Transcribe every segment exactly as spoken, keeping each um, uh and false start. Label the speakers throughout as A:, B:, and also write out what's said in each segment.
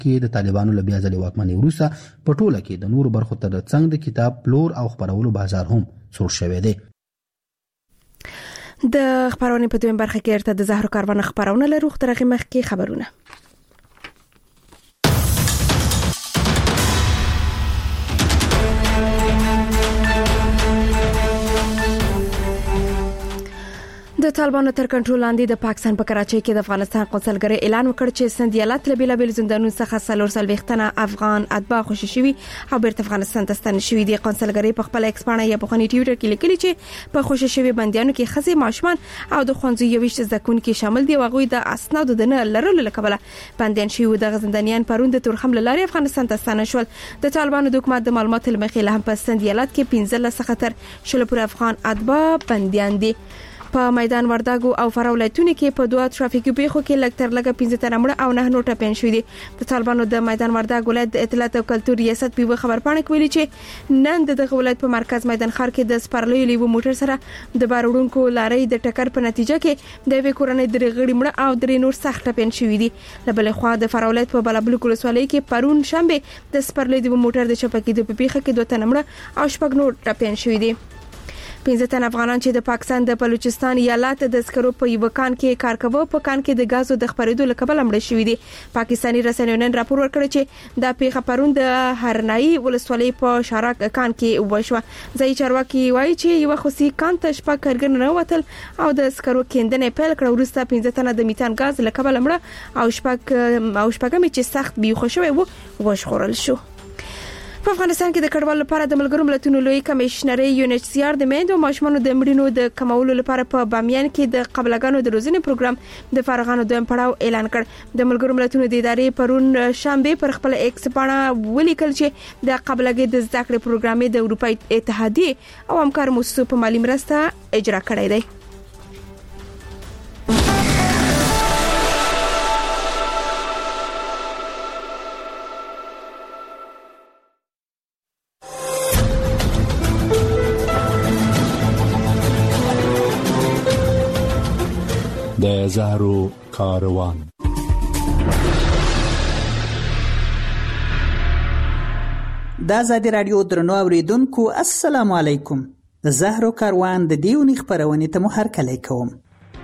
A: کې د طالبانو له بیا ځلې واکمنۍ وروسته په ټوله کې د نورو برخو تر څنګ د کتاب پلور او خپرولو بازار هم سور شوی دی.
B: د خبرونې په دویم برخه کې ارته د زهرو کاروان خبرونه لرو. خو ترغه مخ کې خبرونه د طالبانو تر کنټرول لاندې د پاکستان په کراچۍ کې د افغانستان قونسلګرۍ اعلان وکړ چې سند ایالت له بیلابل زندانونو څخه څلور څلوېښت افغان اتباع خوشي شوي او بیرته افغانستان ته ستنه شوي دي. قونسلګرۍ په خپل ایکس پاڼه یا په خونی ټویټر کې لیکلي چې په خوشي شوي بندیانو کې ښځې، ماشومان او د ښوونځي یويشت زده کوونکي شامل دي. هغوی د اسنادو د نه لرلو لپاره بندیان شوي د زندانیان پرون د تورخم لارې افغانستان ته ستنه شول. د طالبانو د حکومت د معلوماتو لمخې له هم په سند ایالت کې پنځلس څخه تر شل پورې افغان اتباع بندیان دي. په میدان وردګو او فراه ولایتونو کې په دوه ترافیکي پیښو کې لږ تر لږه پنځه تنه مړه او نه نور ټپیان شوي دي. د طالبانو د میدان وردګ ولایت د اطلاعات او کلتور ریاست په خبرپاڼه کې ویلي چې نن د دغه ولایت په مرکز میدان ښار کې د سپرلیو لیوو موټر سره د باروړونکو لارې د ټکر په نتیجه کې د یوې کورنۍ درې غړي مړه او درې نور سخت ټپیان شوي دي. له بلې خوا د فراه ولایت په بلابلوک ولسوالۍ کې پرون شنبه د سپرلیو لیوو موټر د چپکې د پیښه کې دوه تنه مړه او شپږ نور ټپیان شوي دي. پنځه تن افغانان چې د پاکستان د بلوچستان ایالت د سکرو په یو کان کې کار کوي په کان کې د غازو د خپرېدو لکبل مړ شوی دي. پاکستاني رسنیو نن راپور ورکړ چې د پیښه پرون د هرنای ولسوالۍ په شارک کان کې وشوه. ځای چارواکي وایي چې یو خصوصي کان ته شپه کارګر نه وتل او د سکرو کېندنې پیل کړ. وروسته پنځه تن د میتان غاز لکبل مړ او شپږ او شپږم چې سخت بیخو شوی وو وشخورل شو. په افغانستان کې د کډوالو لپاره د ملګرو ملتونو لوی کمشنري یو ان ایچ سی آر د میندو او ماشومانو د مړینو د کمولو لپاره په بامیان کې د قبلګانو د روزنې پروګرام د فارغانو دویم پړاو اعلان کړ. د ملګرو ملتونو د ادارې پرون شنبه پر خپل ایکس پاڼه ولیکل چې د قبلګۍ د زده کړې پروګرام د اروپای اتحادیه او همکار مؤسسو په مالی مرسته اجرا کړی دی.
C: د زهرو کاروان.
D: د آزادي رادیو درنو اوریدونکو السلام علیکم. د زهرو کاروان د دیونی خبرونې ته مو هرکلی کوم.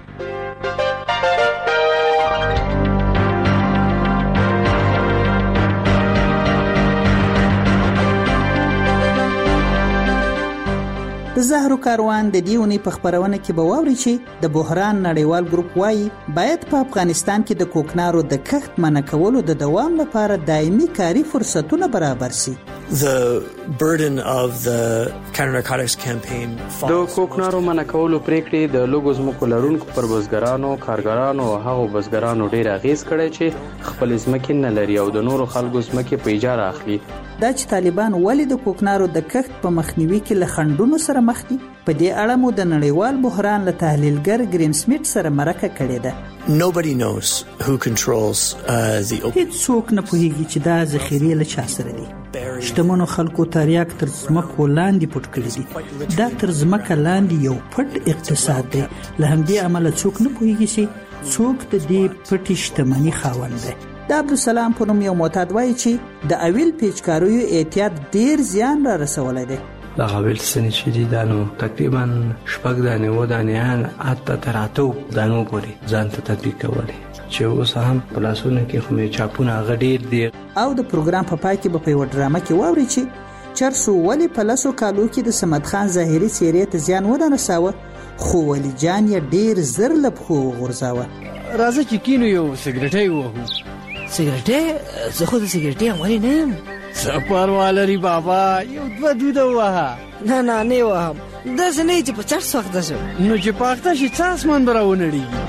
D: د زهرو کاروان د دیونی په خبرونه کې به واوري چې د بحران نړیوال ګروپ وايي باید په افغانستان کې د کوکنارو د کښت منع کولو د دوام لپاره دایمي کاري فرصتونه برابر شي.
E: The burden of the counter narcotics campaign
F: د کوکنارو منع کولو پریکړې د لوګو ځمکو لرونکو پر بزګرانو، کارګرانو او هغو بزګرانو ډیر اغیز کړی چې خپل ځمکې نه لري او د نورو خلکو ځمکې په اجاره اخلي.
D: دا چې طالبان ولې د کوکنارو د کښت په مخنیوي کې له خنډونو سره مخ دي، په دې اړه مو د نړیوال بحران له تحلیلګر ګریم سمیت سره مرکه کړې ده.
E: Nobody knows who controls uh, the open.
D: هیڅ څوک نه پوهیږي چې دا ذخیرې له چا سره دي. شتمنو خلکو تریاک تر ځمکو لاندې پټ کړی دي. دا تر ځمکه لاندې یو پټ اقتصاد دی. له همدې امله څوک نه پوهیږي چې څوک د دې پټې شتمنۍ خاوند دی. د عبدالسلام په نوم یو معتاد وایي چې د اویل پیچکاریو احتیاط ډیر زیان را رسولی دی.
G: د اویل سنې چې دي دا نو تقریبا شپږ دانې اووه دانې حتی تر اتو دانو پورې ځان ته تطبیق کولی چې اوس هم په لاسونو کې خو مې چاپونه هغه ډېر دي.
D: او د پروګرام په پای کې به په یوه ډرامه کې واورئ چې چرسو ولې په لسو کالو کې د صمد خان ظاهري څېرې ته زیان ونه رساوه، خو ولی جان یې ډېر زر له پښو وغورځاوه.
H: راځه چې کینو یو سګرټۍ ووهو.
I: سګرټۍ؟ زه خو د سګرټۍ عملي نه یم.
H: څه پروا لري بابا، یو دوه دوده ووهه.
I: نه نه نه یې وهم، داسې نه چې په چرس وخته شم.
H: نو چې په اخته شي څه اسمان به راونړېږي.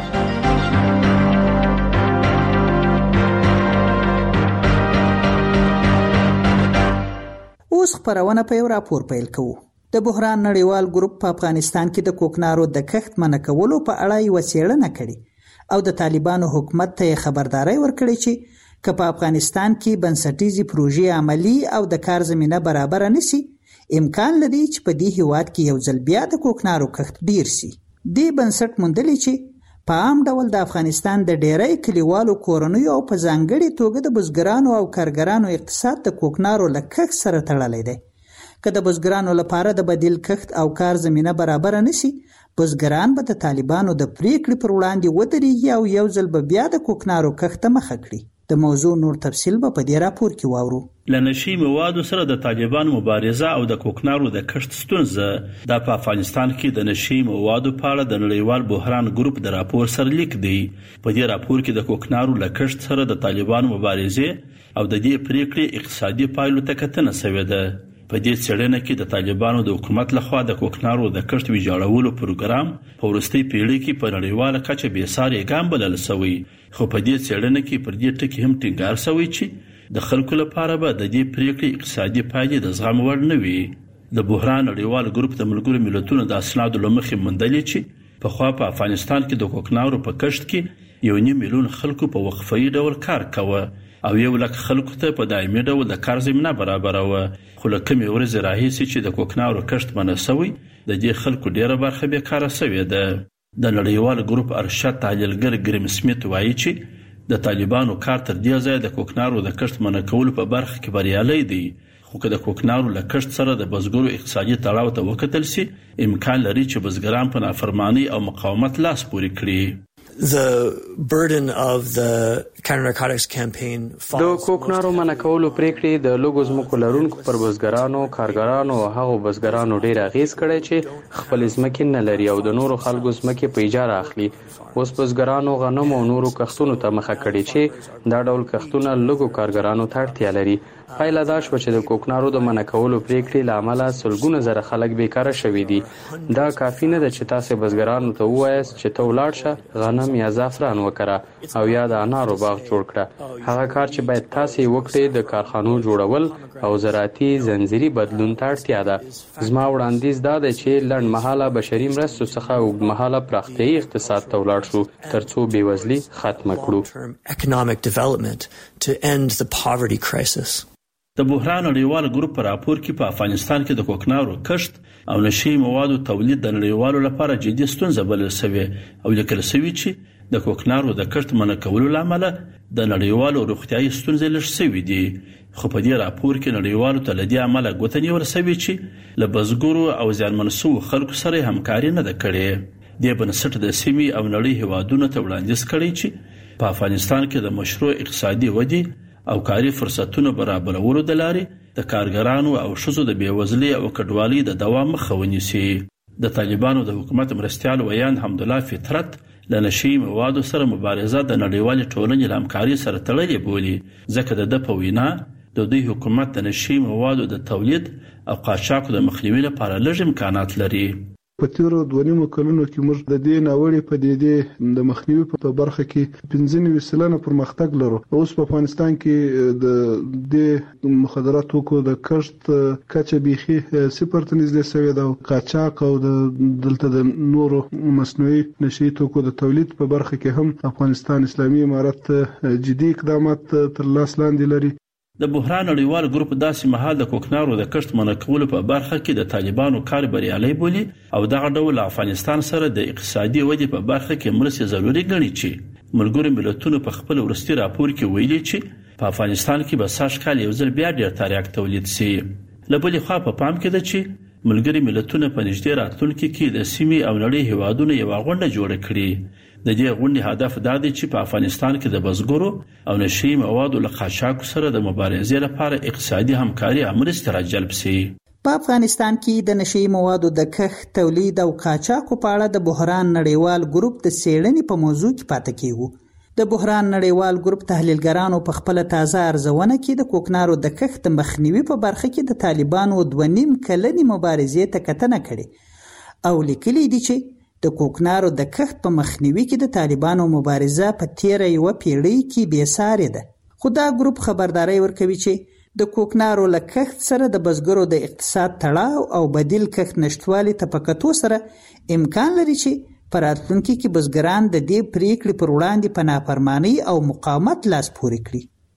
D: اوس خبرونه په یو راپور پیل کوو. د بحران نړیوال ګروپ په افغانستان کې د کوکنارو د کښت منع کولو په اړه یوه څېړنه کړې او د طالبانو حکومت ته یې خبرداری ورکړې چې که په افغانستان کې بنسټیزې پروژې عملی او د کار زمینه برابره نشي، امکان لري چې په دې هیواد کې یو ځل بیا د کوکنارو کښت ډیر شي. دې بنسټ موندلی چې په عام ډول د افغانستان د ډیری کلیوالو کورنیو او په ځانګړي توګه د بزګرانو او کارګرانو اقتصاد د کوکنارو له کښت سره تړلی دی. که د بزګرانو لپاره د بدیل کښت او کار زمینه برابره نشي، بزګران به د طالبانو د پریکړې پر وړاندې ودرېږي او یو ځل به بیا د کوکنارو کښت ته مخه کړي. د موضوع نور تفصیل به په دې راپور کې واورو.
J: له نشي موادو سره د طالبانو مبارزه او د کوکنارو د کښت ستونزه د افغانستان کې د نشي موادو په اړه د نړیوال بحران ګروپ د راپور سرلیک دی. په دې راپور کې د کوکنارو له کښت سره د طالبانو مبارزه او د دې پریکړې اقتصادي پایلو ته کتنه شوې ده. په دې څېړنه کې د طالبانو د حکومت لخوا د کوکنارو د کښت ویجاړولو پروګرام په وروستۍ پیړۍ کې په نړیواله کچه بې ساري ګام بلل شوی، خو په دې څېړنه کې پر دې ټکي هم ټینګار شوی چې د خلکو لپاره به د دې پریکړې اقتصادي پایلې د زغم وړ نه وي. د بحران نړیوال ګروپ د ملګرو ملتونو د اسنادو له مخې موندلې چې پخوا په افغانستان کې د کوکنارو په کښت کې یو نیم میلیون خلکو په وقفه‌ای ډول کار کاوه او یو لک خلکو ته په دایمي ډول د کار زمینه برابروه. خو له کومې ورځې راهیسې چې د کوکنارو کښت منع شوی، د دې خلکو ډیره برخه بیکاره شوې ده. د نړیوال ګروپ ارشد تحلیلګر ګریم سمیت وایي چې د طالبانو کار تر دې ځایه د کوکنارو د کښت منع کولو په برخه کې بریالی دی. خو که د کوکنارو له کښت سره د بزګرو اقتصادي تړاو ته وکتل شي، امکان لري چې بزګران په نافرمانی او مقاومت لاس پورې کړي.
E: The burden of the counter-narcotics campaign
F: د کوکنارو منع کولو پریکړې د لوګو ځمکو لرونکو پر بزګرانو، کارګرانو او هغو بزګرانو ډیر اغیز کړی چې خپل ځمکې نه لري او د نورو خلکو ځمکې په اجاره اخلي. اوس بزګرانو غنم او نورو کښتونو ته مخه کړې چې دا ډول کښتونه لوګو کارګرانو ته اړتیا لري. پایله دا شوه چې د کوکنارو د منع کولو پریکړې له امله سلګونه زره خلک بیکاره شوي دي. دا کافي نه ده چې تاسې بزګرانو ته ووایاست چې ته ولاړ شه، غنم یا زعفران وکړه او یا د انارو باغ جوړ کړه. هغه کار چې باید تاسې وکړئ د کارخانو جوړول او زراعتي زنجیري بدلون ته اړتیا ده. زما وړاندیز دا دی چې لنډ مهاله بشري مرستو څخه اوږدمهاله پراختیایي اقتصاد ته ولاړ شو ترڅو بېوزلي ختمه
E: کړو.
J: د بحران نړیوال ګروپ په راپور کې په افغانستان کې د کوکنارو کښت او نشي موادو تولید د نړیوالو لپاره جدي ستونزه بلل شوې او لیکل شوی چې د کوکنارو د کښت منع کولو لامل د نړیوالو روغتیايي ستونزې لږ شوې دي. خو په دې راپور کې نړیوالو ته لدی عمله ګوته نیول شوی چې له بزګرو او زیانمن شوو خلکو سره همکاري نه ده کړې. د بنسټ د سیمې او نړۍ هیوادونو ته وړاندیز کړی چې په افغانستان کې د مشروع اقتصادي ودې او کاري فرصتونو برابرولو د لارې د کارګرانو او ښځو د بېوزلۍ او کډوالۍ د دوام مخه ونیسي. د طالبانو د حکومت مرستیال ویاند حمدالله فطرت له نشي موادو سره مبارزه د نړیوالې ټولنې له همکارۍ سره تړلې بولي، ځکه د ده په وینا د دوی حکومت د نشي موادو د تولید او قاچاقو د مخنیوي لپاره لږ امکانات لري.
K: په تیرو دوه نیمو کلونو کې موږ د دې ناوړې پدیدې د مخنیوي په برخه کې پنځه نوي سلنه پرمختګ لرو. اوس په افغانستان کې د دې مخدرات توکو د کښت کچه بیخي صفر ته نږدې شوې ده او قاچاق او د دلته د نورو مصنوعي نشي توکو د تولید په برخه کې هم افغانستان اسلامي امارت جدي اقدامات تر لاس لاندې لري.
J: د بحران نړیوال ګروپ داسې مهال د کوکنارو د کښت منع کولو په برخه کې د طالبانو کار بریالی بولي او دغه ډول افغانستان سره د اقتصادي ودې په برخه کې مرستې ضروري ګڼي چې ملګرو ملتونو په خپل وروستي راپور کې ویلي چې په افغانستان کې به سږ کال یو ځل بیا ډېر تریاک تولید شي. له بلې خوا په پام کې ده چې ملګري ملتونه په نږدې راتلونکي کې د سیمې او نړۍ هیوادونو یوه غونډه جوړه کړي. د دې غونډې هدف دا دی چې په افغانستان کې د بزګرو او نشي موادو له قاچاقو سره د مبارزې لپاره اقتصادي همکاري او مرستې راجلب شي.
D: په افغانستان کې د نشي موادو د کښت، تولید او قاچاقو په اړه د بحران نړیوال ګروپ د څېړنې په موضوع کې پاتې کیږو. د بحران نړیوال ګروپ تحلیلګرانو په خپل تازه ارزونه کې د کوکنارو د کښت مخنیوي په برخه کې د طالبانو دوه نیم کلنې مبارزې ته کتنه کړې او لیکلي دي چې د کوکنارو د کښت په مخنیوي کې د طالبانو مبارزه په تیره یوه پیړۍ کې بې سارې ده. خو دا ګروپ خبرداری ورکوي چې د کوکنارو له کښت سره د بزګرو د اقتصاد تړاو او بدیل کښت نشتوالي ته په کتو سره امکان لري چې په راتلونکي کې بزګران د دې پریکړې پر وړاندې په نافرمانۍ او مقاومت لاس پورې کړي.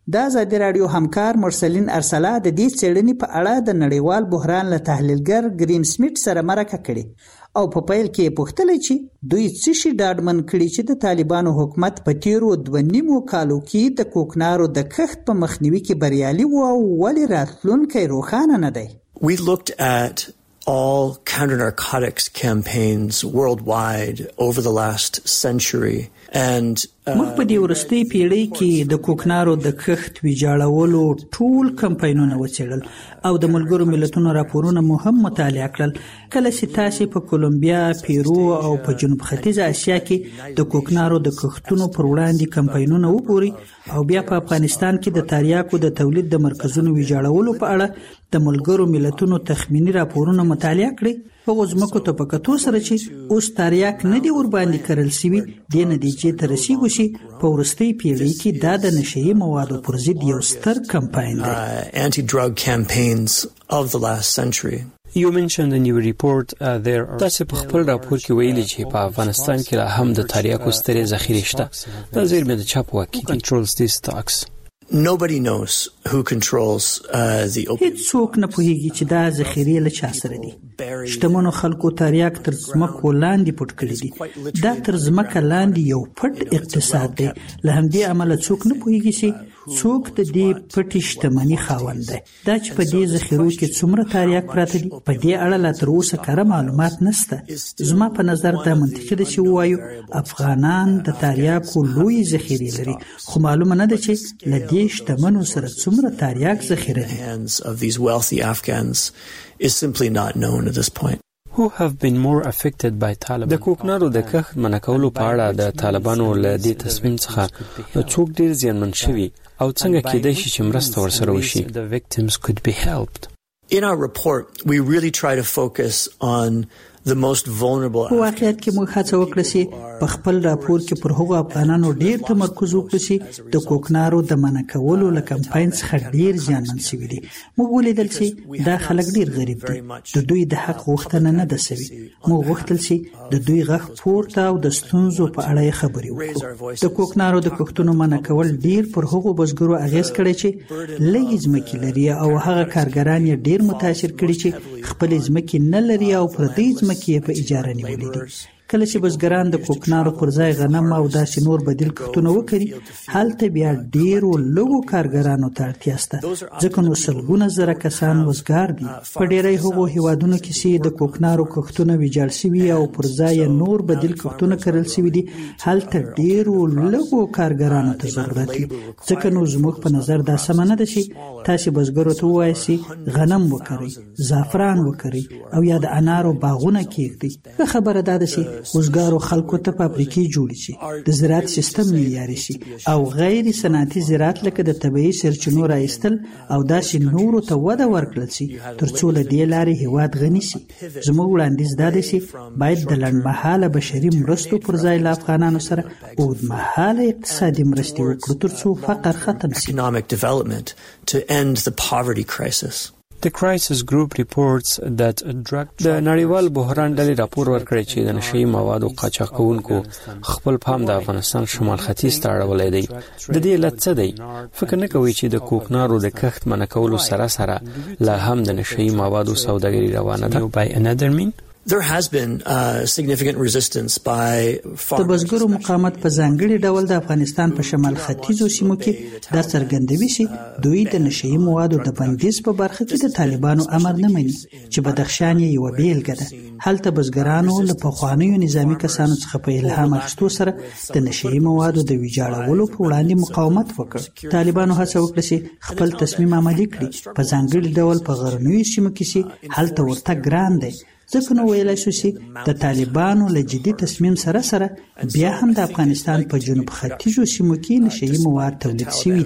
D: د ازادي رادیو همکار مرسلین ارسلا د دې څېړنې په اړه د نړیوال بحران له تحلیلګر گرین سمیت سره مرکه کړې او په پیل کې پوښتنه چې دوی څه شي ډاډمن کړي چې د طالبانو حکومت په تیرو دوه نیمو کالو کې د کوکنارو د کښت په مخنیوي کې بریالي و او ولې راتلونکی روښانه نه دی.
E: We looked at all counter-narcotics campaigns worldwide over the last century and
D: موږ په دې ورستۍ پیړۍ کې د کوکنارو د کښت ویجاړولو ټول کمپاینونه وڅېړل او د ملګرو ملتونو راپورونه مو هم مطالعه کړل. کله چې تاسو په کولمبیا، پیرو او په جنوب ختیځ اسیا کې د کوکنارو د کښتونو پر وړاندې کمپاینونه وګورئ او بیا په افغانستان کې د تریاکو د تولید د مرکزونو ویجاړولو په اړه د ملګرو ملتونو تخمینی راپورونه مطالعه کړئ، هغه ځمکو ته په کتو سره چې اوس تریاک نه دی ورباندې کرل سوي د نتیجې ته رسیږو چې په ورستۍ پیړۍ کې دا د نشهیي موادو پر ضد یو ستر کمپاین دی.
E: anti-drug campaigns of the last century.
L: You mentioned in your report uh, there are تاسو په خپل راپور کې ویلي چې په افغانستان کې لا هم د تریاکو سترې ذخیرې شته. دا زیرمې د چا په واک کې دي؟ Controls these stocks.
E: Nobody knows who controls uh, the opium.
D: هیڅ څوک نه پوهیږي چې دا ذخیرې له چا سره دي. شتمنو خلکو تریاک تر ځمکو لاندې پټ کړي دي. دا تر ځمکه لاندې یو پټ اقتصاد دی. له همدې امله څوک نه پوهیږي چې څوک د دې پټې شتمنۍ خاوند دی. دا چې په دې ذخیرو کې څومره تریاک پراته دي په دې اړه لا تر اوسه کره معلومات نشته. زما په نظر دا منطقي ده چې ووایو افغانان د تریاکو لوی ذخیرې لري، خو معلومه نه ده چې له دې شتمنو سره څومره تریاک ذخیره دي.
E: of these wealthy Afghans is simply not known at this point.
L: Who have been more affected by Taliban? د کوکنارو د کښت منع کولو په اړه د طالبانو له دې تصمیم څخه څوک ډیر زیانمن شوي او څنګه کېدای شي چې مرسته ورسره وشي؟ The victims could be helped.
E: In our report, we really try to focus on the most vulnerable.
D: په واقعیت کې موږ هڅه وکړه چې په خپل راپور کې پر هغو افغانانو ډیر تمرکز وکړو چې د کوکنارو د منع کولو له کمپاین څخه ډیر زیانمن شوي دي. موږ ولیدل چې دا خلک ډیر غریب دي، د دوی د حق غوښتنه نه ده سوي. موږ غوښتل چې د دوی غږ پورته او د ستونزو په اړه خبرې وکړو. د کوکنارو د کښتونو منع کول ډیر پر هغو بزګرو اغیز کړی چې لږ ځمکې لري او هغه کارګران یې ډیر متاثر کړي چې خپل ځمکې نه لري او پردي ځمکې په اجاره نیولې دي. کله چې بزګران د کوکنارو پر ځای غنم او داسې نور بدیل کښتونه وکړي، هلته بیا ډیرو لږو کارګرانو ته اړتیا شته، ځکه نو سلګونه زره کسان وزګار دي. په ډیری هغو هیوادونو کې چې د کوکنارو کښتونه ویجاړ شوي او پر ځای نور بدیل کښتونه کرل شوي دي، هلته ډیرو لږو کارګرانو ته ضرورت دی. ځکه نو زموږ په نظر دا سمه نه ده چې تاسې بزګرو ته ووایئ چې غنم وکرئ، زعفران وکرئ او یا د انارو باغونه کیږدئ. ښه خبره دا ده چې وزګارو خلکو ته فابریکې جوړې شي، د زراعت سیستم معیاري شي او غیر صنعتي زراعت لکه د طبیعي سرچینو رایستل او داسې نورو ته وده ورکړل شي ترڅو له دې لارې هیواد غني شي. زموږ وړاندیز دا دی چې باید د لنډمهاله بشري مرستو پر ځای له افغانانو سره اوږدمهاله اقتصادي مرستې وکړو ترڅو فقر ختم شي.
E: Economic development to end the poverty crisis.
L: The crisis group reports that drug د نړیوال بحران ډلې راپور ورکړی چې د نشهیي موادو قاچاقونکو خپل پام د افغانستان شمال ختیځ ته اړولی دی. د دې علت څه دی؟ فکر نه کوئ چې د کوکنارو د کښت منع کولو سره سره لا هم د نشهیي موادو سوداګري روانه ده؟ By another mean?
E: There has been uh, significant resistance by
D: د بزګرو مقاومت په ځانګړي ډول د افغانستان په شمال ختیځو سیمو کې دا څرګندوي چې دوی د نشهیي موادو د بندیز په برخه کې د طالبانو امر نه مني، چې بدخشان یې یوه بیلګه ده. هلته بزګرانو له پخوانیو نظامي کسانو څخه په الهام اخیستو سره د نشهیي موادو د ویجاړولو په وړاندې مقاومت وکړ. طالبانو هڅه وکړه چې خپل تصمیم عملي کړي، په ځانګړي ډول په غرنیو سیمو کې چې هلته ورته ګران دی. ځکه نو ویلای شو چې د طالبانو له جدي تصمیم سره سره بیا هم د افغانستان په جنوب ختیځو سیمو کې نشهیي مواد تولید شوي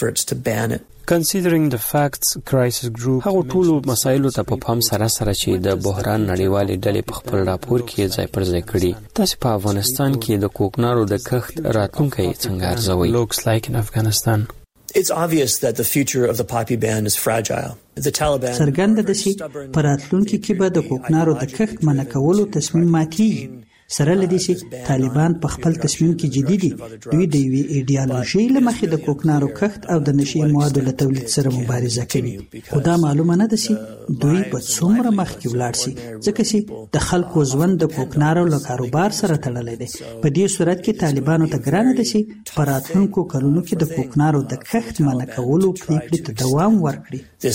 D: دي.
L: Considering the facts, crisis group هغه ټولو مسایلو ته په پام سره سره چې د بحران نړیوالې ډلې په خپل راپور کې ځای پر ځای کړي، تاسو په افغانستان کې د کوکنارو د کښت راتلونکی څنګه ارزوئ؟ Looks like in Afghanistan.
E: It's obvious that the future of the poppy ban is fragile. The Taliban
D: څرګنده ده چې په راتلونکي کې به د کوکنارو د کښت منع کولو تصمیم ماتېږي. سره لدی چې طالبان په خپل تصمیم کې جدي دي. دوی د یوې ایډیالوژي له مخې د کوکنارو کښت او د نشي موادو له تولید سره مبارزه کوي. خو دا معلومه نه ده چې دوی به څومره مخکې ولاړ شي، ځکه چې د خلکو ژوند د کوکنارو له کاروبار سره تړلی دی. په دې صورت کې طالبانو ته ګرانه ده چې په راتلونکو کلونو کې د کوکنارو د کښت منع کولو پریکړې ته دوام ورکړي.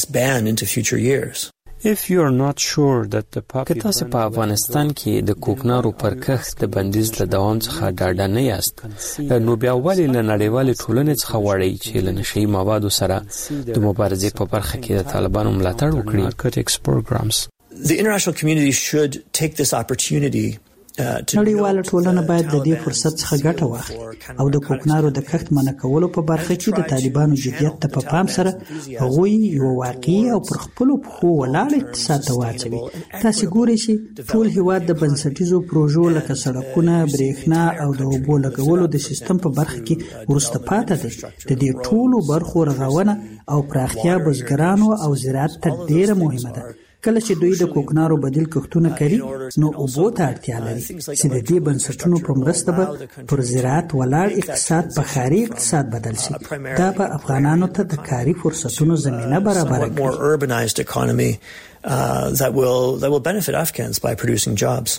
L: که تاسو په افغانستان کې د کوکنارو پر کښت د بندیز له دوام څخه ډاډه نه یاست، نو بیا ولې له نړیوالې ټولنې څخه غواړئ چې له نشهیي موادو سره د مبارزې په برخه کې د طالبانو ملاتړ وکړي؟
E: The international community should take this opportunity
D: نړیواله ټولنه باید د دې فرصت څخه ګټه واخلي او د کوکنارو د کښت منع کولو په برخه کې د طالبانو جدیت ته په پام سره هغوی یو واقعي او پر خپلو پښو ولاړ اقتصاد ته واچوي. تاسو ګورئ چې ټول هیواد د بنسټیزو پروژو لکه سړکونه، برېښنا او د اوبو لګولو د سیستم په برخه کې وروسته پاتې دی. د دې ټولو برخو رغونه او پراختیا بزګرانو او زراعت ته ډیره مهمه ده. کله چې دوی د کوکنارو بدیل کښتونه کوي نو اوبو ته اړتیا لري چې د دې بنسټونو په مرسته به پر زراعت ولاړ اقتصاد په ښاري اقتصاد بدل شي. دا به افغانانو ته د کاري فرصتونو زمینه برابره
E: کړي. that will that will benefit Afghans by producing jobs.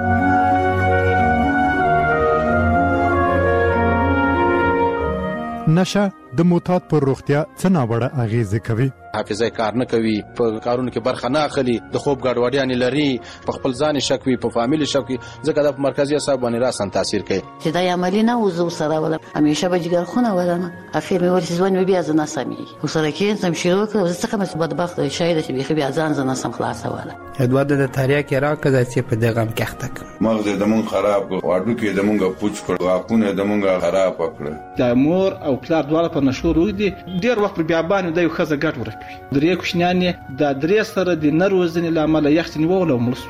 M: نشه د معتاد پر روغتیا څه ناوړه اغیزه کوي؟
N: حافظه کار نه کوي، په کارونو کې برخه نه اخلي، د خوب ګډوډیانې لري، په خپل ځان شک وي، په فامیل شک وي، ځکه د مرکزي اعصاب باندې راسن تاثیر کوي.
O: چې دا عملی نه وزو سره ولا همیشه به جګر خونه ولنه اخر مې ورته ځوان بیا ځنه سمي خو سره کې سم شروع کړ زه څنګه مې بدبخت شاید چې بيخي بیا ځان ځنه سم خلاص ولا
P: ادوار د تاریخ راکړه چې په دغه مکخته
Q: مغز د مون خراب واړو کې د مونږه پوچ کړ واقونه د مونږه خراب کړ.
R: د مور او پلار دواړه په نشو روي دي ډیر وخت بیا باندې د یو خزه ګټ ورکوي. درې کوشنیانې د درې سره د نروزنې لامل یخت نیول او ملس.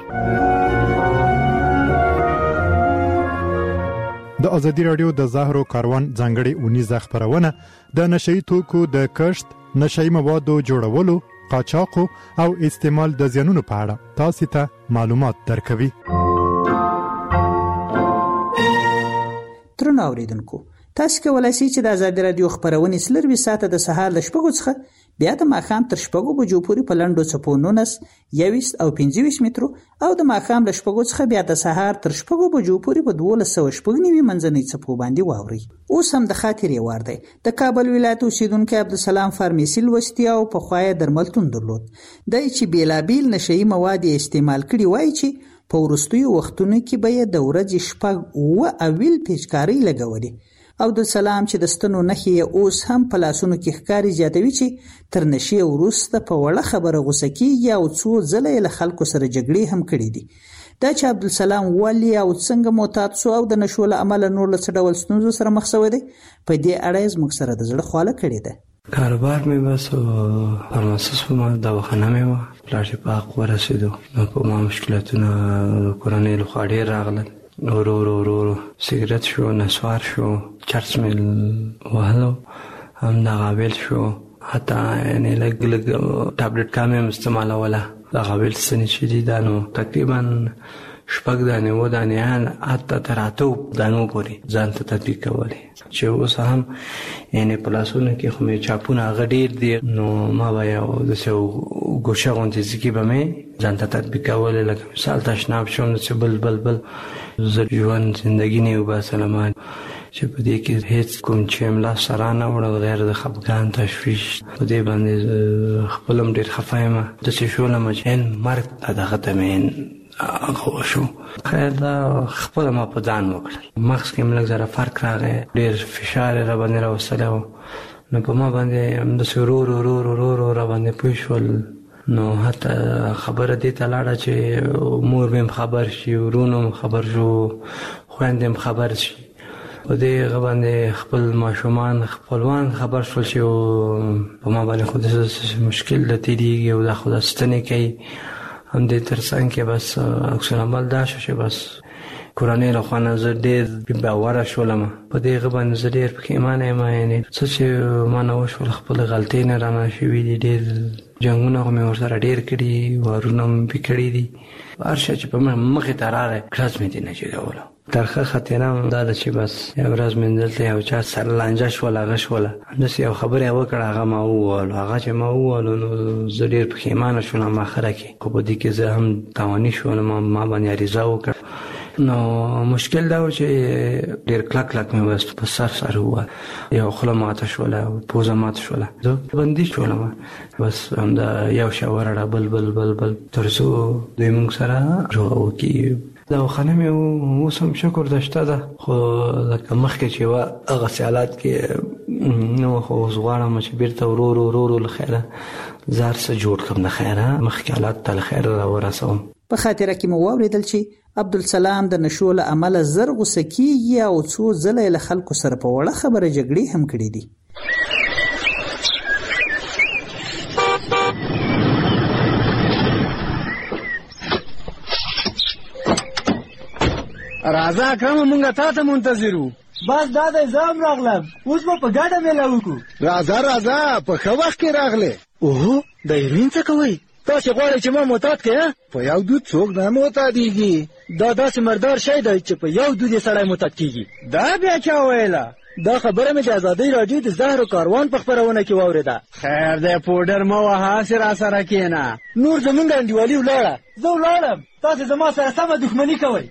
M: د ازادي رادیو د زهرو کاروان ځانګړي اونیزه خبرونه د نشئی توکو د کښت، نشئی موادو جوړولو، قاچاق او استعمال د زیانونو په اړه تاسو ته معلومات درکوي.
D: ترنو اوریدونکو، تاسو کولای شئ چې د ازادي رادیو خبرونه سلروي ساعته د سهار ل شپږو څخه بیا د ماښام تر شپږو بجو پورې په لنډو څپو نولس، یویشت او پنځه ویشت مترو او د ماښام ل شپږو څخه بیا د سهار تر شپږو بجو پورې په دولس سوه شپږ نوي منځنۍ څپو باندې واورئ. اوس هم د خاطرې وار دی. د کابل ولایت اوسیدونکي عبدالسلام فارمیسي لوستی او په خوایه درملتون درلود. دای چې بیلابیل نشئی مواد استعمال کړي وای چې په ورستیو وختونو کې به د ورځې شپږ او اویل پیچکاری لګولې. عبدالسلام چې د ستنو نخي اوس هم په لاسونو کې ښکاری زیاتوي چې تر نشي وروسته په وړه خبره غوسه کیږي او څو ځله له خلکو سره جګړې هم کړې دي. دا چې عبدالسلام ولی او څنګه معتاد سو او د نشو له عمله نور له څه ډول ستونزو سره مخ شوی دی، په دې اړه زموږ سره د زړه خواله کړې ده.
G: کاروبار مې بس فارماسیست وم، دواخانه مې وه، پلاټ پاک ورسېدو نو په ما مشکلاتونه د کورنۍ لخوا ډېر راغلل. ورو ورو ورو سیګریټ شو، نسوار شو، چرس مې وهلو، هم دا غابل شو، حتی یعنی لږ لږ ټابلیټ کم هم استعمالوله. دا غابل سنې چې دي دا نو تقریبا شپږ دانې اووه دانې حتی تر اته دانو پورې ځان ته تطبیق کولی چې اوس هم یعنی په لاسونو کې خو مې چاپونه هغه ډېر دي نو ما به یو داسې ګوشه غوندې ځای کې به مې ځان ته تطبیق کولی. لکه مثال تشناب شوم داسې بل بل بل زه ژوند زندګي نه وباسلم چې په دې کې هیڅ کوم چې ملا سره نه وړه غیر د خفګان تشویش په دې باندې خپل هم ډېر خفه یم. داسې شولم چې مرګ ته دغه ته مې هغه شو. خیر دا خپل ما په ځان وکړل. مغز کې مې لږ ذره فرق راغی، ډېر فشار یې را باندې راوستلی و نو په ما باندې همداسې ورو ورو ورو ورو ورو را باندې پوه شول. نو حتی خبره دې ته لاړه چې مور مې هم خبر شي، ورونو هم خبر شو، خویندې هم خبر شي. په دې هغه باندې خپل ماشومان خپلوان خبر شول چې په ما باندې خو داسې مشکل د تېرېږي او دا خو دا ستنې کوي. هم دې تر څنګ کې بس عکس العمل دا شو چې بس کورنۍ له خوا نه زه ډېر باوره شولم په دې باندې زه ډېر پښیمانه یم یعنې څه چې مانه وشول خپل غلطۍ نه رانه شوي دي ډېر جنګونه خو مې ورسره ډېر کړي وارونه مې پې کړي دي هر شی چې په مخې ته راغی کړس مې دې نه جګولو ترخه خاطره دا ده چې بس یو ورځ مې دلته یو چا سره لانجه شوله هغه شوله همداسې یو خبره یې وکړه هغه ما ووهلو هغه چې ما ووهلو نو زه ډېر پښیمانه شولم آخره کې خو په دې کې زه هم تاواني شولم ما باندې عریضه وکړه نو مشکل دا و چې ډېر کلک کلک مې وست په سر سر ووهل یو خوله ماته شوله پوزه ماته شوله زه بندي شولم بس همدا یو شی ورړه بل بل بل بل تر څو دوی موږ سره جوړه وکړي دواخانه مې اوس هم شکر ده شته ده خو لکه مخکې چې وه هغسې حالات کې نو خو اوس غواړم چې بېرته ورو ورو ورو ورو له خیره زه هر څه جوړ کړم د خیره مخکې حالات ته له خیره راورسوم
D: په خاطره کې مو واورېدل چې عبدالسلام د نشو له امله زر غوسه کېږي او څو ځله یې له خلکو سره په وړه خبره جګړې هم کړې دي.
H: راځه اکرم مونږ تا ته منتظر وو
I: بس دا د زام راغلم اوس به په ګډه میله وکړو.
H: راځه راځه په ښه وخت کې راغلې. اوهو د هیروین څه کوئ تاسې غواړئ چې ما معتاد کړې په یو دود څوک نه معتادېږي دا داسې مردار شی دی چې په یو دود یې سړی معتاد کېږي. دا بیا چا ویله؟ دا خبره مې د ازادۍ راډیو د زهرو کاروان په خپرونه کې واورېده. خیر دی پوډر مه وهه هسې را سره کښېنه. نور زمونږ انډیوالي ولاړه. زه ولاړم تاسې زما سره سمه دښمني کوئ.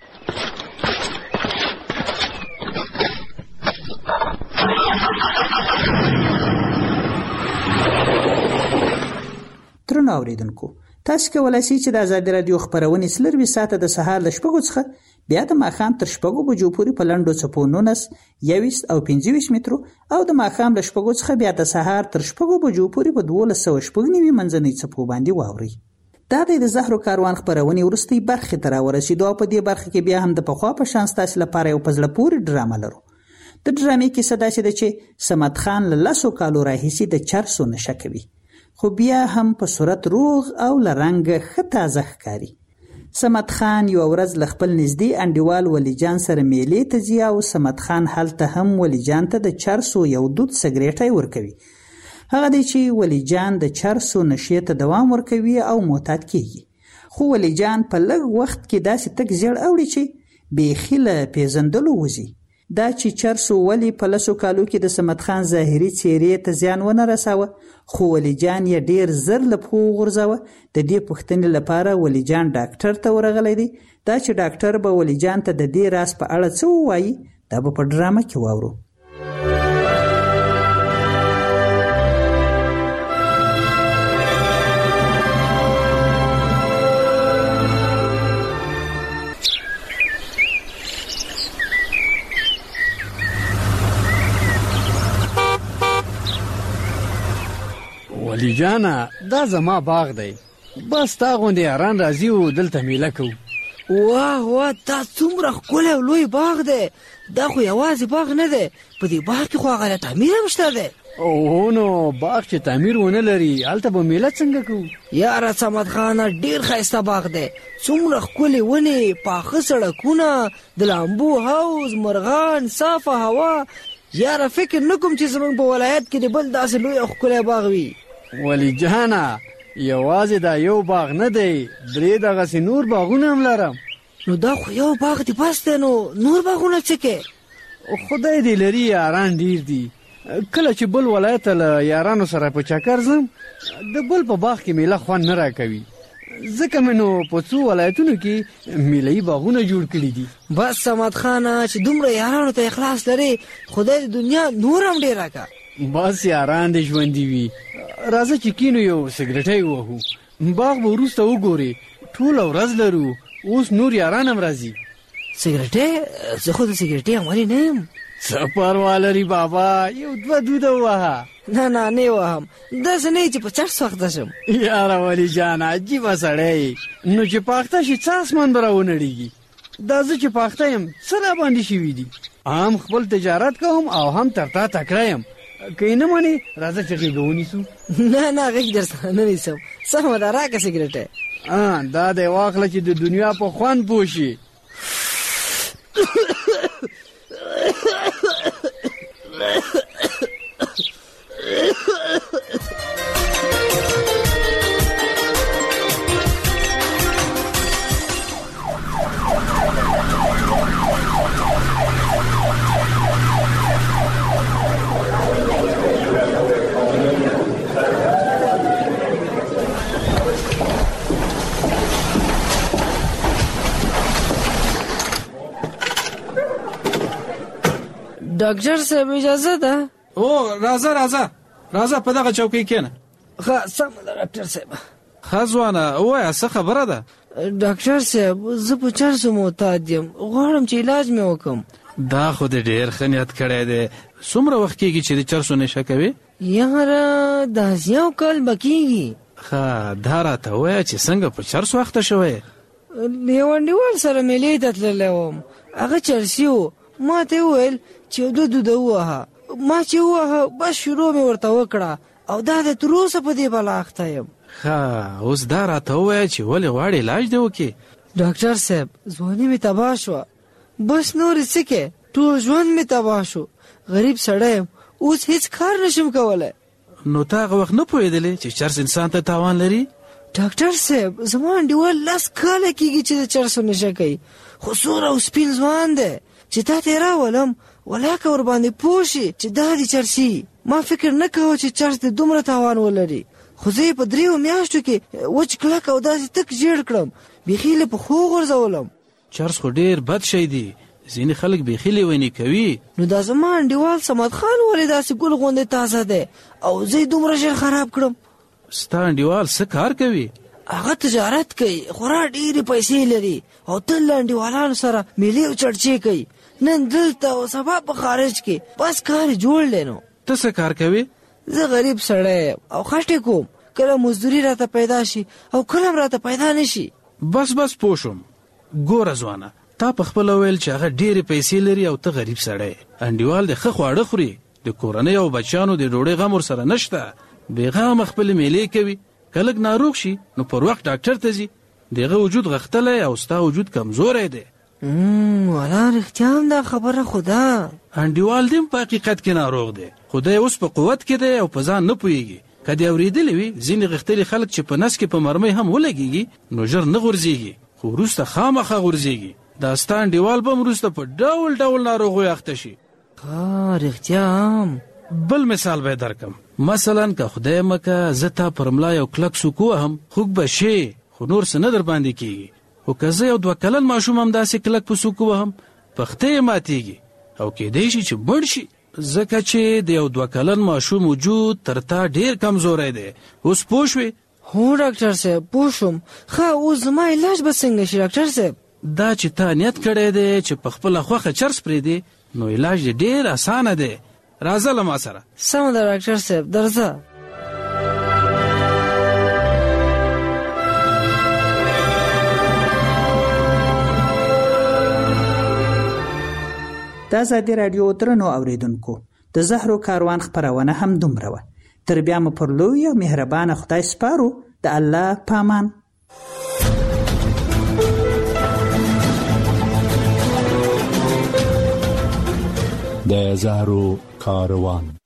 D: درنو اوریدونکو تاسو کولای شئ چې د ازادي رادیو خبرونه سلروي ساعته د سهار ل شپږو څخه بیا د ماښام تر شپږو بجو پورې په لنډو څپو نونس یویس او پنځه ویشت مترو او د ماښام ل شپږو څخه بیا د سهار تر شپږو بجو پورې په دولس سوه شپږ نوي منځنۍ څپو باندې واورئ. دا د زهرو کاروان خبرونه ورستۍ برخه تر ورسېدو او په دې برخه کې بیا هم د پخوا په شان ستاسو لپاره یو پزله پورې ډرامه لرو. د ډرامې کې صدا شي د چې سمت خان له لاسو کالو راهیسي د چرسو نشه کوي خو بیا هم په صورت روغ او لرنګ ښه تازه ښکاري. سمت خان یو ورځ له خپل نږدې انډیوال ولی جان سره میلې ته ځي او سمت خان هلته هم ولی جان ته د چرسو یو دود سګریټی ورکوي. هغه دی چې ولی جان د چرسو نشې ته دوام ورکوي او معتاد کیږي. خو ولی جان په لږ وخت کې داسې تک زیړ اوړي چې بیخي له پیژندلو وځي. دا چې چرسو ولی په لسو کالو کې د سمت خان ظاهري څېرې ته زیان ونه رساوه خو ولی جان یې ډیر زر له پښو وغورځاوه. د دې پوښتنې لپاره ولی جان ډاکټر ته ورغلی دی. دا چې ډاکټر به ولی جان ته د دې راز په اړه څه ووایي دا به په ډرامه کې واورو.
H: ولی جانا دا زما باغ دی بس تا غوندې یاران راځي و دلته میله کوو.
I: واه واه دا څومره ښکلی او لوی باغ دی. دا خو یوازې باغ نه دی په دې باغ کې خو هغه له تعمیر هم شته دی.
H: اوه نو باغ چې تعمیر ونه لري هلته به میله څنګه کوو؟
I: یاره صمد خانه ډېر ښایسته باغ دی څومره ښکلې ونې پاخه سړکونه د لامبو حوض مرغان صافه هوا. یاره فکر نه کوم چې زموږ په ولایت کې د بل داسې لوی او ښکلی باغ وي.
H: ولی جانا یوازې دا یو باغ نه دی درې دغسې نور باغونه هم لرم.
I: نو دا خو یو باغ دی بس دی نو نور باغونه څه کې؟
H: خدای دې لري یاران ډیر دي. کله چې بل ولایت له یارانو سره په چکر ځم د بل په باغ کې میله خوند نه راکوي ځکه مې نو په څو ولایتونو کې میلهیي باغونه جوړ کړي دي.
I: بس صمد خانه چې دومره یارانو ته اخلاص لري خدای د دنیا نور هم ډېر راکړه.
H: بس یاران دې ژوندي وي. راځه چې کینو یو سګریټی ووهو باغ به وروسته وګورې ټوله ورځ لرو اوس نور یاران هم راځي.
I: سګریټی زه خو د سګریټۍ عملي نه یم.
H: څه پروا لري بابا یو دوه دوده ووهه.
I: نه نه نه وهم داسې نه چې په چرس وخته شم.
H: یاره ولی جان عجیبه سړی نو چې پاخته شي څه اسمان به راونړېږي. دا زه چې پاخته یم څه راباندې شوي دي. هم خپل تجارت کوم او هم تر تا تکړه یم. که یې نه منې راځه چې غېږه ونیسو.
I: نه نه غېږ در سره نه نیسم. سمه ده راکړه سګریټی.
H: دا دی واخله چې د دنیا په خوند پوه شي.
I: ډاکټر صاحب اجازه ده؟
S: او راځه راځه راځه په دغه چوکۍ کېنه.
I: ښه سمه ده ډاکټر صاحب.
S: ښه ځوانه ووایه څه خبره ده؟
I: ډاکټر صاحب زه په چرسو معتاد یم، غواړم چې علاج مې وکړم.
S: دا خو دې ډېر ښه نیت کړی دی. څومره وخت کېږي چې د چرسو نشه کوې؟
I: یاره داسې یو کال به کېږي.
S: ښه دا راته ووایه چې څنګه په چرسو اخته شوی؟
I: یو انډیوال سره میلې ته تللی وم، هغه چرسي و. ما ته وویل چې دوه دوده ووهه. ما چې ووهه بس شروع مې ورته وکړه او دا د تر اوسه په دې بلا اخته یم.
S: ښه اوس دا راته ووایه چې ولې غواړې علاج دې وکړې؟
I: ډاکټر صاحب ځواني مې تباه شوه، بس نورې څه کې ټول ژوند مې تباه شو. غریب سړی یم، اوس هیڅ کار نشم کولی.
S: نو تا هغه وخت نه پوهېدلې چې چرس انسان ته تاوان لري؟
I: ډاکټر صاحب زما انډیوال لس کاله کېږي چې د چرسو نشه کوي، خو سور او سپین ځوان دی چې تا ته یې راولم ولاکه ورباندې پوه شي چې دا دې چرسي. ما فکر نه کوه چې چرس دې دومره تاوان ولري، خو زه یې په دریو میاشتو کې وچ کلک او داسې تک ژیړ کړم، بیخي له پښو غورځولم.
S: چرس خو ډېر بد شی دی، ځینې خلک بیخي لیوني کوي.
I: نو دا زما انډیوال صمد خان ولې داسې ګل غوندې تازه دی او زه یې دومره ژر خراب کړم؟
S: ستا انډیوال څه کار کوي؟
I: هغه تجارت کوي، خورا ډېرې پیسې لري او تل له انډیوالانو سره میلې او چړچې کوي، نن دلته او سبا په خارج کې، بس کار یې جوړ دی. نو
S: ته څه کار کوې؟
I: زه غریب سړی یم او خټې کوم، کله مزدوري راته پیدا شي او کله هم راته پیدا نشي.
S: بس بس پوه شوم. ګوره ځوانه تا په خپله ویل چې هغه ډېرې پیسې لري او ته غریب سړی. انډیوال د ښه خواړه خوري، د کورنۍ او بچیانو د ډوډۍ غم ورسره نشته، بېغمه خپلې میلې کوي. که لږ ناروغ شي نو پر وخت ډاکټر ته ځي. د هغه وجود غښتلی او ستا وجود کمزوری دی.
I: والا رښتیا هم دا خبره خو ده.
S: انډیوال دې په حقیقت کې ناروغ دی، خو دی اوس په قوت کې دی او په ځان نه پوهېږي. که دې اورېدلې وي ځینې غښتلي خلک چې په نس کې په مرمۍ هم ولګېږي نو ژر نه غورځېږي، خو وروسته خامخا غورځېږي. دا ستا انډیوال به هم وروسته په ډول ډول ناروغیو اخته شي.
I: ها رښتیا هم.
S: بل مثال به درکم. مثلا که خدای مکه زه تا پر ملا یو کلک سوک وهم، خوږ به شې خو نور څه نه در باندې کېږي. خو که زه یو دوه کلن ماشوم هم داسې کلک په سوک وهم، پښتۍ یې ماتېږي او کېدی شي چې مړ شي، ځکه چې د یو دوه کلن ماشوم وجود تر تا ډېر کمزوری دی. اوس پوه شوې؟
I: هو ډاکټر صاحب پوه شوم. ښه اوس زما علاج به څنګه شي ډاکټر صاحب؟
S: دا چې تا نیت کړی دی چې په خپله خوښه چرس پرېږدې نو علاج دې ډېر اسانه دی. راځه له ما سره.
I: سمه ده ډاکټر صاحب درځه.
D: د ازادي راډیو درنو اوریدونکو د زهرو کاروان خپرونه هم دومره وه. تر بیا مو پر لوی او مهربانه خدای سپارو. د الله پامان.
C: د زهرو کاروان